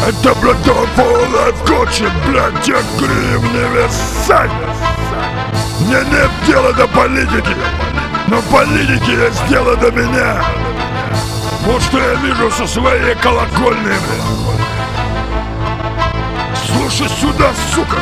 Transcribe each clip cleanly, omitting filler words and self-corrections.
Это, блядь, for life хочет, блядь, те гривни висать. Мне нет дела до политики, но политики есть дело до меня. Вот что я вижу со своей колокольни, блядь. Слушай сюда, сука.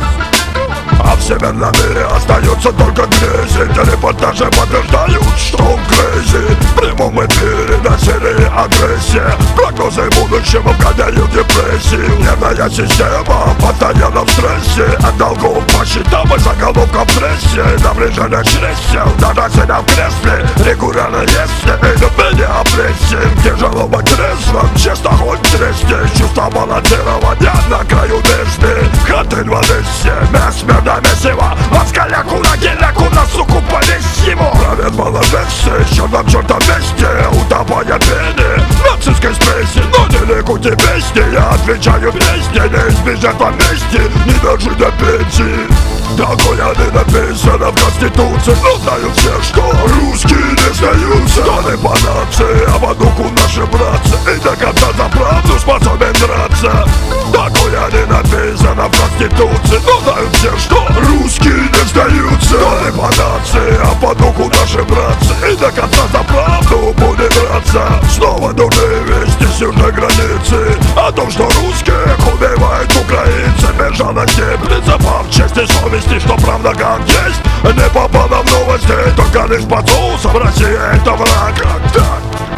А в северном мире остаются только грязи. Телепортажи подтверждают, что он crazy. В прямом эфире насилие, агрессия. Прогнозы будущего вгоняют в депрессию. Нервная система постоянно в стрессе. От долгов по счетам и заголовкам в прессе. Напряжение чресел, даже сидя в кресле. Регулярно если идут меня опрессии. Тяжело быть трезвым, честно хоть тресни. Чувство балансирования на краю бездны. Хаты в Одессе, смертное месиво. Ласкаля кулагеляку на суку повесимо. Правят малодессы, еще на чертом месте. Утопая пени нацистской спеси. Но не ликуйте песни, я отвечаю песни. Не избежать вам мести, не дожить до пенсии. Такое не написано в Конституции. Но знают все, что русские не сдаются. Но не по нации, а по духу наши братцы. И до конца за правду способен драться. Такое не написано в Конституции. Но знают все, что русские не сдаются. Но не по нации, а по духу наши братцы. И до конца за правду будет драться. Снова дурные вести с южной границы о том, что русских убивают украинцы. Без жалости, принципов чести, совести, что правда как есть. Не попало в новости, только лишь под соусом. Россия это враг, как так?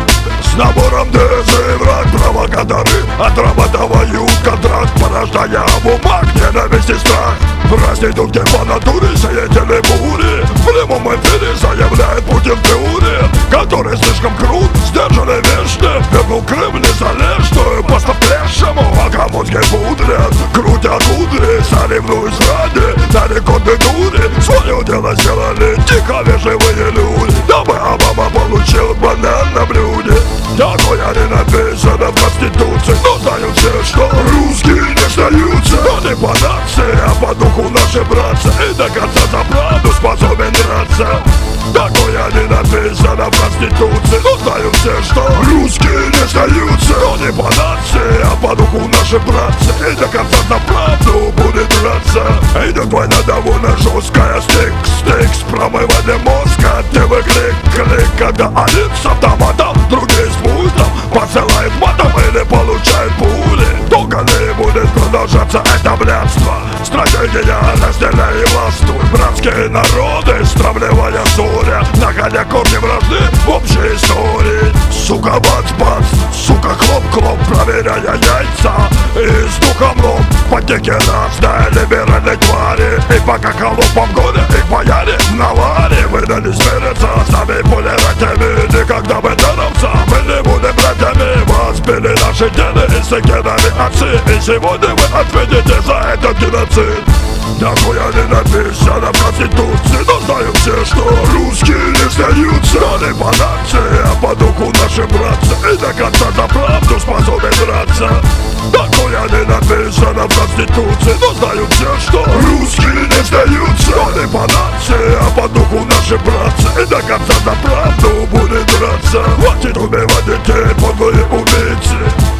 С набором ДЗ враг, провокаторы отрабатывают контракт, порождая бумаг, ненависть и страх. Проститутки по натуре, сеятели бури. В прямом эфире заявляет Путин теория, который слишком крут, сдержан и вечный. Вернул Крым незалежную, поставь лешему. Пока мозги пудрят, крутят кудри, соревнуясь ради на рекордной туре. Свое дело сделали тихо вежливые люди, дабы Обама получил банан на блюде. Такое не написано в Конституции. Но знают все, что русские не сдаются. Но не по нации, а по духу наши братцы. И до конца за правду способен драться. Такое не написано в Конституции. Но знают все, что русские не сдаются. Но не по нации, а по духу наши братцы. И до конца за правду будет драться. Идет война довольно жесткая. Стикс, промывание мозга. ТВ клик, когда один с автоматом, другие с пультом посылает матом или получает пули. Долго не будет продолжаться это блядство. Стратегия разделяй и властвуй. Братские народы, стравливая ссоря, находя корни вражды в общей истории. Сука, бац-бац, сука, хлоп-хлоп, проверяя яйца и с духом лоб. Потеки разные либеральной твари. И пока холопам горе, их бояре в наваре. Выдались мириться с нами полиратями. Никогда бы даровца, мы не будем братьями. Вас били наши деды и секирами отцы. И сегодня вы ответите за этот геноцид. Такое не написано в Конституции. Но знают все, что русские не сдаются. Но не по нации, а по духу наши братцы. И до конца за правду способен драться. Такое не написано в Конституции. Но знают все, что русские не сдаются. Но не по нации, а по духу наши братцы. И до конца за правду будет драться. Хватит убивать детей, подлые убийцы.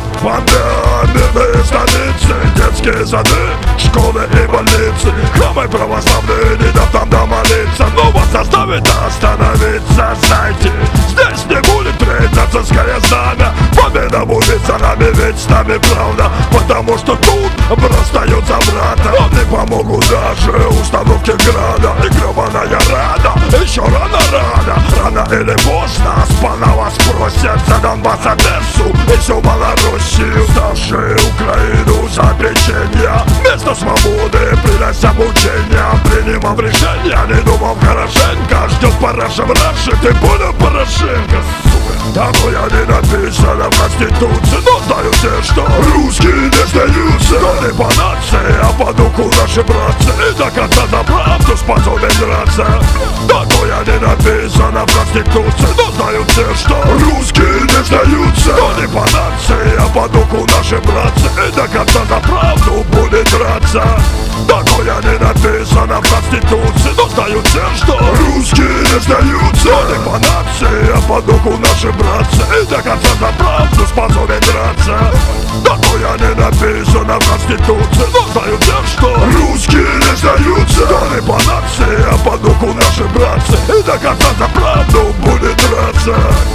Банда, мирные станицы, детские сады, школы и больницы. Храмы православные, не дав там домолиться. Но вас заставит остановиться, знаете. Здесь не будет треть нацистское знамя. Победа будет за нами, ведь с нами правда. Потому что тут простают за брата. Вам не помогут даже установки града. И гребаная рада, еще рано. Рано или поздно спана вас просят за Донбасс, Одессу и всю Малороссию. Ставшие Украину за печенье. Вместо свободы принося мучения. Принимав решения, не думав хорошенько. Ждет параша в Раши, ты понял, Порошенко, сука. Такое не написано в Конституции. Но знают все, что русские не сдаются. Но не по нации, а по духу наши братцы. И до конца за правду способен драться. Такое не написано в Конституции. Но знают все, что русские не сдаются. Но не по нации, а по духу наши братцы. И до конца за правду будет драться. Такое не написано в Конституции. Но знают все, что русские не сдаются. Но не по нации, а по духу наши братцы. И до конца за правду пацаны драться. Да то я не написано в Конституции, но знаю те, что русские не сдаются. Да не по нации, а по духу наши братцы, и до конца за правду будет драться.